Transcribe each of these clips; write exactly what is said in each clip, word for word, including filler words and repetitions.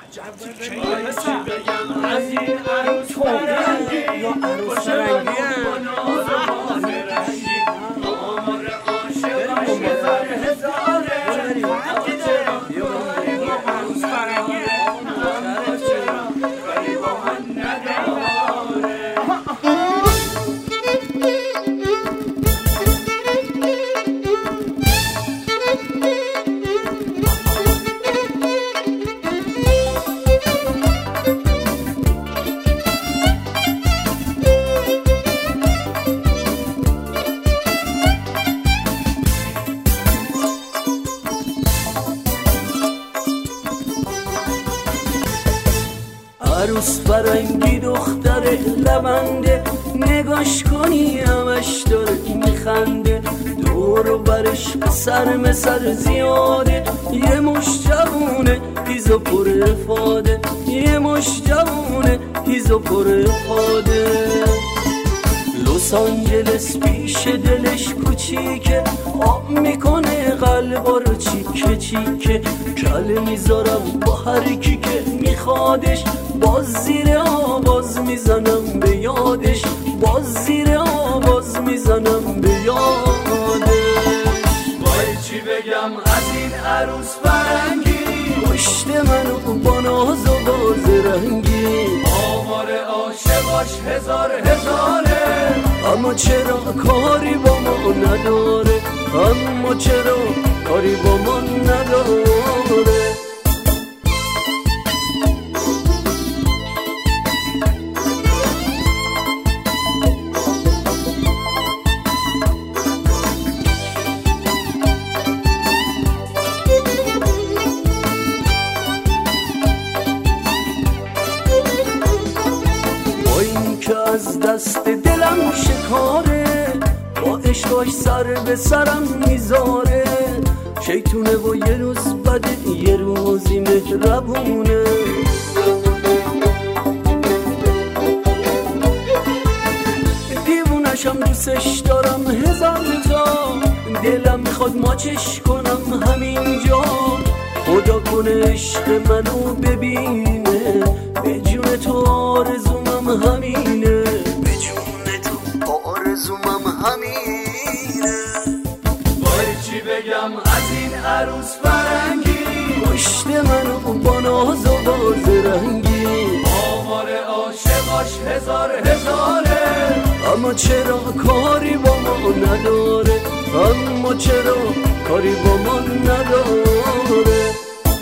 چی بگم از این عروس فرنگی یا عروس فرنگی آمار عاشقاش هزار هزاره عروس فرنگی چرا کاری با من نداره. عروس فرنگی دختر لبنده، نگاش کنی همش داره میخنده، دور و برش سر مسر زیاده، یه مش جوونه هیز و پر افاده، یه مش جوونه هیز و پر افاده. لس آنجلس پیش دلش کوچیکه، آب میکنه قلبا رو چیکه چیکه، کله میذارم با هر کی که میخوادش، باز زیر آواز میزنم به یادش، باز زیر آواز میزنم به یادش. وای چی بگم از این عروس فرنگی، پشت منو با ناز و باز رنگی، آمار عاشقاش هزار هزاره اما چرا کاری با ما نداره، اما چرا کاری با ما نداره. از دست دلم شکاره، با عشقاش سر به سرم میذاره، شیطونه و یه روز بده یه روزی مهربونه. دیوونشم دوستش دارم هزار تا، دلم میخواد ماچش کنم همینجا، خدا کنه عشق منو ببینه، به جون تو آرزومم همینه، به جون تو آرزومم همینه. وای چی بگم از این عروس فرنگی، پشت منو با ناز و باز رنگی، آمار عاشقاش هزار هزاره اما چرا کاری با ما نداره، اما چرا کاری با ما نداره.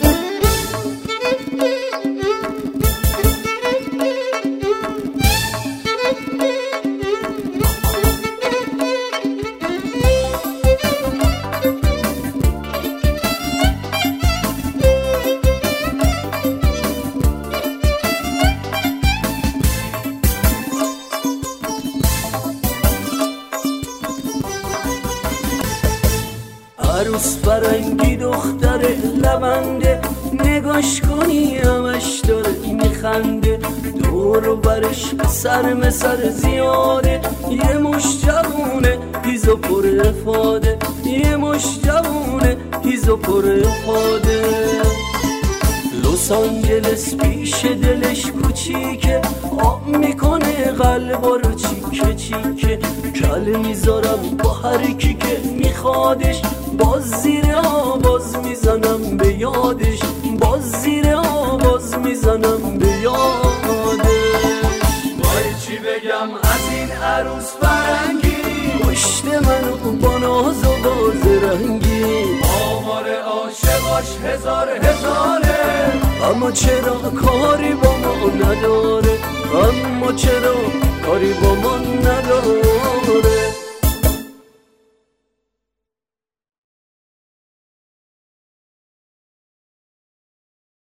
عروس فرنگی دختر لبنده، نگاش کنی همش داره میخنده، دور و برش سر مسر زیاده، یه مش جوونه هیز و پر افاده، یه مش جوونه هیز و پر افاده. لس آنجلس پیش دلش کوچیکه، آب میکنه قلبا رو چیکه چیکه، کله میذارم با هر کی که میخوادش، باز زیر آواز میزنم به یادش، باز زیر آواز میزنم به یادش. وای چی بگم از این عروس فرنگی، پشت منو با ناز و باز رنگی، آمار عاشقاش هزار هزاره اما چرا کاری با ما نداره، اما چرا کاری با ما نداره.